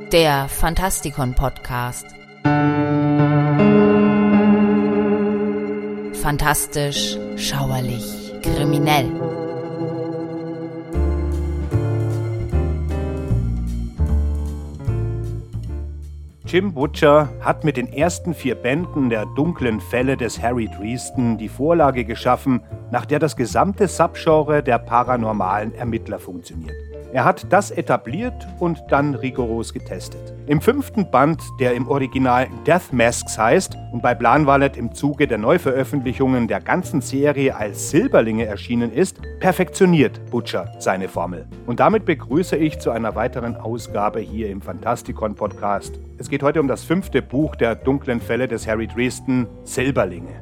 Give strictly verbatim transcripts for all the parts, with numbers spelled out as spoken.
Der Fantastikon-Podcast. Fantastisch, schauerlich, kriminell. Jim Butcher hat mit den ersten vier Bänden der dunklen Fälle des Harry Dresden die Vorlage geschaffen, nach der das gesamte Subgenre der paranormalen Ermittler funktioniert. Er hat das etabliert und dann rigoros getestet. Im fünften Band, der im Original Death Masks heißt und bei Planvalet im Zuge der Neuveröffentlichungen der ganzen Serie als Silberlinge erschienen ist, perfektioniert Butcher seine Formel. Und damit begrüße ich zu einer weiteren Ausgabe hier im Fantastikon-Podcast. Es geht heute um das fünfte Buch der dunklen Fälle des Harry Dresden, Silberlinge.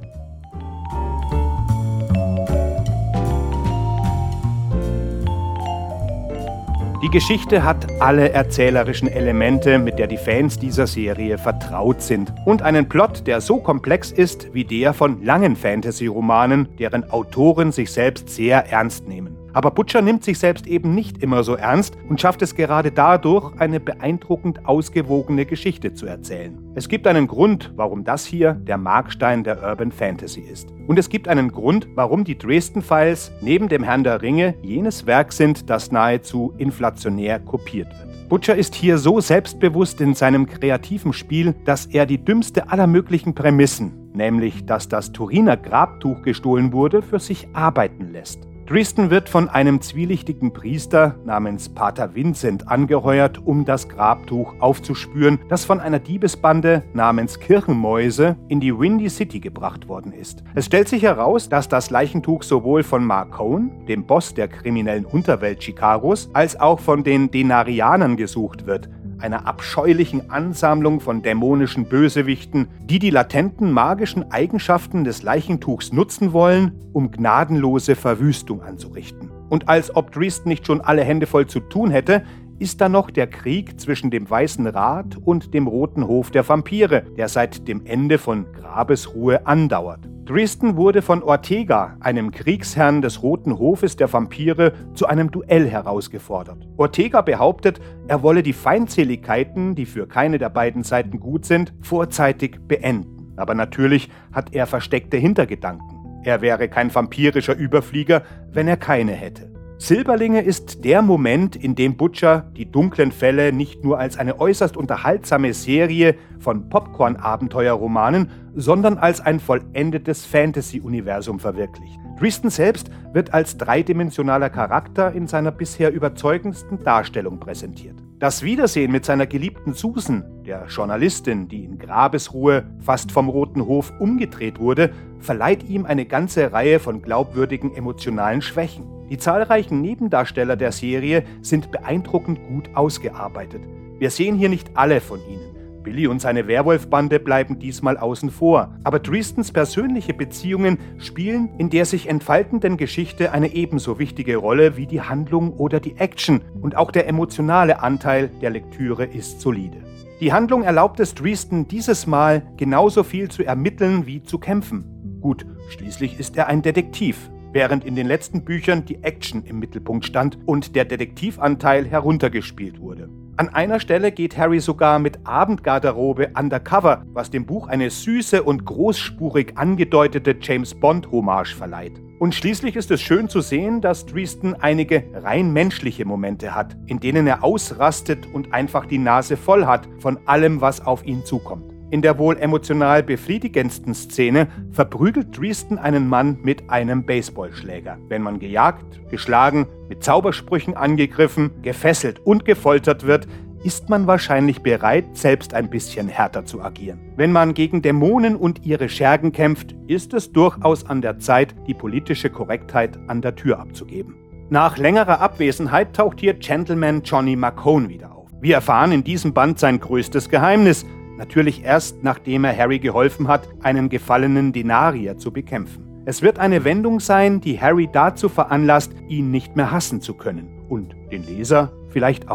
Die Geschichte hat alle erzählerischen Elemente, mit der die Fans dieser Serie vertraut sind. Und einen Plot, der so komplex ist wie der von langen Fantasy-Romanen, deren Autoren sich selbst sehr ernst nehmen. Aber Butcher nimmt sich selbst eben nicht immer so ernst und schafft es gerade dadurch, eine beeindruckend ausgewogene Geschichte zu erzählen. Es gibt einen Grund, warum das hier der Markstein der Urban Fantasy ist. Und es gibt einen Grund, warum die Dresden Files neben dem Herrn der Ringe jenes Werk sind, das nahezu inflationär kopiert wird. Butcher ist hier so selbstbewusst in seinem kreativen Spiel, dass er die dümmste aller möglichen Prämissen, nämlich dass das Turiner Grabtuch gestohlen wurde, für sich arbeiten lässt. Dresden wird von einem zwielichtigen Priester namens Pater Vincent angeheuert, um das Grabtuch aufzuspüren, das von einer Diebesbande namens Kirchenmäuse in die Windy City gebracht worden ist. Es stellt sich heraus, dass das Leichentuch sowohl von Mark Cohen, dem Boss der kriminellen Unterwelt Chicagos, als auch von den Denarianern gesucht wird, einer abscheulichen Ansammlung von dämonischen Bösewichten, die die latenten magischen Eigenschaften des Leichentuchs nutzen wollen, um gnadenlose Verwüstung anzurichten. Und als ob Dresden nicht schon alle Hände voll zu tun hätte, ist da noch der Krieg zwischen dem Weißen Rat und dem Roten Hof der Vampire, der seit dem Ende von Grabesruhe andauert. Dresden wurde von Ortega, einem Kriegsherrn des Roten Hofes der Vampire, zu einem Duell herausgefordert. Ortega behauptet, er wolle die Feindseligkeiten, die für keine der beiden Seiten gut sind, vorzeitig beenden. Aber natürlich hat er versteckte Hintergedanken. Er wäre kein vampirischer Überflieger, wenn er keine hätte. Silberlinge ist der Moment, in dem Butcher die dunklen Fälle nicht nur als eine äußerst unterhaltsame Serie von Popcorn-Abenteuerromanen, sondern als ein vollendetes Fantasy-Universum verwirklicht. Dresden selbst wird als dreidimensionaler Charakter in seiner bisher überzeugendsten Darstellung präsentiert. Das Wiedersehen mit seiner geliebten Susan, der Journalistin, die in Grabesruhe fast vom Roten Hof umgedreht wurde, verleiht ihm eine ganze Reihe von glaubwürdigen emotionalen Schwächen. Die zahlreichen Nebendarsteller der Serie sind beeindruckend gut ausgearbeitet. Wir sehen hier nicht alle von ihnen. Billy und seine Werwolfbande bleiben diesmal außen vor. Aber Dresdens persönliche Beziehungen spielen in der sich entfaltenden Geschichte eine ebenso wichtige Rolle wie die Handlung oder die Action. Und auch der emotionale Anteil der Lektüre ist solide. Die Handlung erlaubt es Dresden dieses Mal genauso viel zu ermitteln wie zu kämpfen. Gut, schließlich ist er ein Detektiv, während in den letzten Büchern die Action im Mittelpunkt stand und der Detektivanteil heruntergespielt wurde. An einer Stelle geht Harry sogar mit Abendgarderobe undercover, was dem Buch eine süße und großspurig angedeutete James-Bond-Hommage verleiht. Und schließlich ist es schön zu sehen, dass Dresden einige rein menschliche Momente hat, in denen er ausrastet und einfach die Nase voll hat von allem, was auf ihn zukommt. In der wohl emotional befriedigendsten Szene verprügelt Dresden einen Mann mit einem Baseballschläger. Wenn man gejagt, geschlagen, mit Zaubersprüchen angegriffen, gefesselt und gefoltert wird, ist man wahrscheinlich bereit, selbst ein bisschen härter zu agieren. Wenn man gegen Dämonen und ihre Schergen kämpft, ist es durchaus an der Zeit, die politische Korrektheit an der Tür abzugeben. Nach längerer Abwesenheit taucht hier Gentleman Johnny Marcone wieder auf. Wir erfahren in diesem Band sein größtes Geheimnis. Natürlich erst, nachdem er Harry geholfen hat, einen gefallenen Denarier zu bekämpfen. Es wird eine Wendung sein, die Harry dazu veranlasst, ihn nicht mehr hassen zu können. Und den Leser vielleicht auch.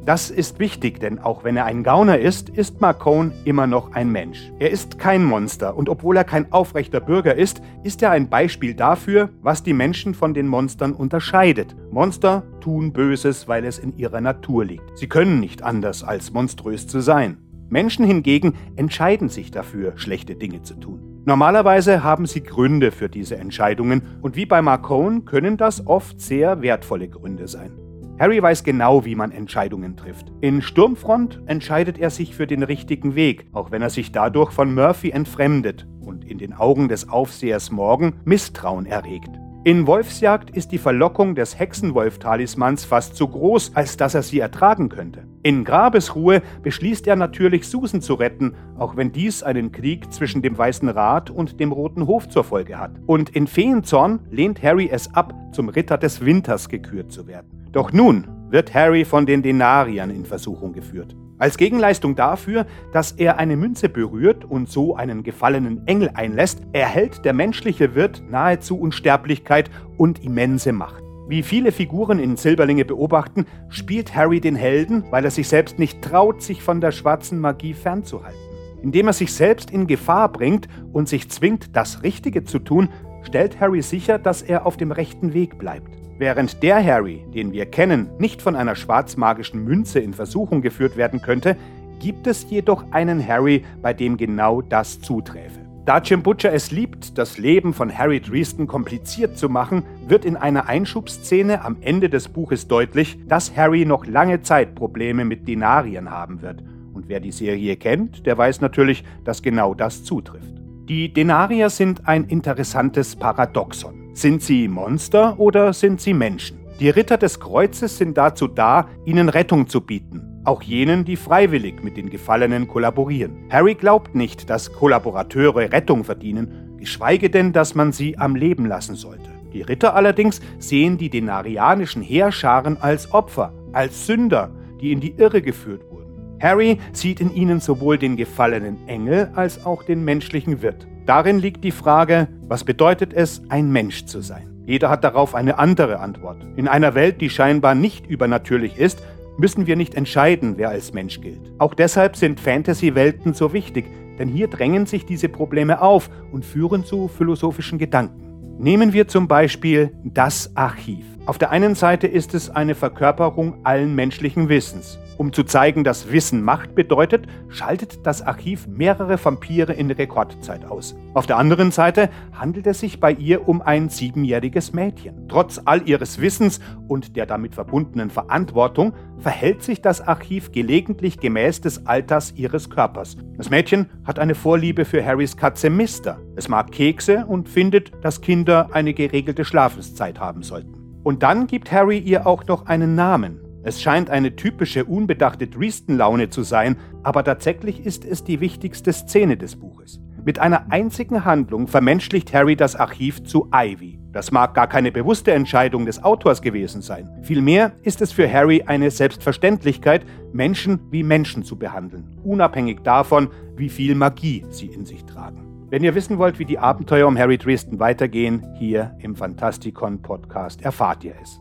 Das ist wichtig, denn auch wenn er ein Gauner ist, ist Marcone immer noch ein Mensch. Er ist kein Monster und obwohl er kein aufrechter Bürger ist, ist er ein Beispiel dafür, was die Menschen von den Monstern unterscheidet. Monster tun Böses, weil es in ihrer Natur liegt. Sie können nicht anders, als monströs zu sein. Menschen hingegen entscheiden sich dafür, schlechte Dinge zu tun. Normalerweise haben sie Gründe für diese Entscheidungen und wie bei Marcone können das oft sehr wertvolle Gründe sein. Harry weiß genau, wie man Entscheidungen trifft. In Sturmfront entscheidet er sich für den richtigen Weg, auch wenn er sich dadurch von Murphy entfremdet und in den Augen des Aufsehers Morgan Misstrauen erregt. In Wolfsjagd ist die Verlockung des Hexenwolf-Talismans fast so groß, als dass er sie ertragen könnte. In Grabesruhe beschließt er natürlich, Susan zu retten, auch wenn dies einen Krieg zwischen dem Weißen Rat und dem Roten Hof zur Folge hat. Und in Feenzorn lehnt Harry es ab, zum Ritter des Winters gekürt zu werden. Doch nun wird Harry von den Denariern in Versuchung geführt. Als Gegenleistung dafür, dass er eine Münze berührt und so einen gefallenen Engel einlässt, erhält der menschliche Wirt nahezu Unsterblichkeit und immense Macht. Wie viele Figuren in Silberlinge beobachten, spielt Harry den Helden, weil er sich selbst nicht traut, sich von der schwarzen Magie fernzuhalten. Indem er sich selbst in Gefahr bringt und sich zwingt, das Richtige zu tun, stellt Harry sicher, dass er auf dem rechten Weg bleibt. Während der Harry, den wir kennen, nicht von einer schwarzmagischen Münze in Versuchung geführt werden könnte, gibt es jedoch einen Harry, bei dem genau das zuträfe. Da Jim Butcher es liebt, das Leben von Harry Dresden kompliziert zu machen, wird in einer Einschubsszene am Ende des Buches deutlich, dass Harry noch lange Zeit Probleme mit Denariern haben wird. Und wer die Serie kennt, der weiß natürlich, dass genau das zutrifft. Die Denarier sind ein interessantes Paradoxon. Sind sie Monster oder sind sie Menschen? Die Ritter des Kreuzes sind dazu da, ihnen Rettung zu bieten. Auch jenen, die freiwillig mit den Gefallenen kollaborieren. Harry glaubt nicht, dass Kollaborateure Rettung verdienen, geschweige denn, dass man sie am Leben lassen sollte. Die Ritter allerdings sehen die denarianischen Heerscharen als Opfer, als Sünder, die in die Irre geführt wurden. Harry sieht in ihnen sowohl den gefallenen Engel als auch den menschlichen Wirt. Darin liegt die Frage, was bedeutet es, ein Mensch zu sein? Jeder hat darauf eine andere Antwort. In einer Welt, die scheinbar nicht übernatürlich ist, müssen wir nicht entscheiden, wer als Mensch gilt. Auch deshalb sind Fantasy-Welten so wichtig, denn hier drängen sich diese Probleme auf und führen zu philosophischen Gedanken. Nehmen wir zum Beispiel das Archiv. Auf der einen Seite ist es eine Verkörperung allen menschlichen Wissens. Um zu zeigen, dass Wissen Macht bedeutet, schaltet das Archiv mehrere Vampire in Rekordzeit aus. Auf der anderen Seite handelt es sich bei ihr um ein siebenjähriges Mädchen. Trotz all ihres Wissens und der damit verbundenen Verantwortung verhält sich das Archiv gelegentlich gemäß des Alters ihres Körpers. Das Mädchen hat eine Vorliebe für Harrys Katze Mister. Es mag Kekse und findet, dass Kinder eine geregelte Schlafenszeit haben sollten. Und dann gibt Harry ihr auch noch einen Namen. Es scheint eine typische, unbedachte Dresden-Laune zu sein, aber tatsächlich ist es die wichtigste Szene des Buches. Mit einer einzigen Handlung vermenschlicht Harry das Archiv zu Ivy. Das mag gar keine bewusste Entscheidung des Autors gewesen sein. Vielmehr ist es für Harry eine Selbstverständlichkeit, Menschen wie Menschen zu behandeln, unabhängig davon, wie viel Magie sie in sich tragen. Wenn ihr wissen wollt, wie die Abenteuer um Harry Dresden weitergehen, hier im Fantastikon-Podcast erfahrt ihr es.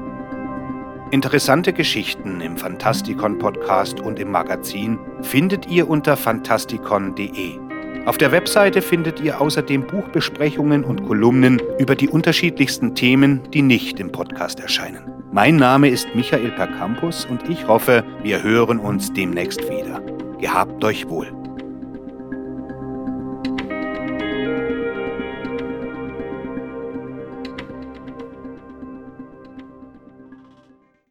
Interessante Geschichten im Fantastikon-Podcast und im Magazin findet ihr unter fantastikon punkt de. Auf der Webseite findet ihr außerdem Buchbesprechungen und Kolumnen über die unterschiedlichsten Themen, die nicht im Podcast erscheinen. Mein Name ist Michael Percampus und ich hoffe, wir hören uns demnächst wieder. Gehabt euch wohl.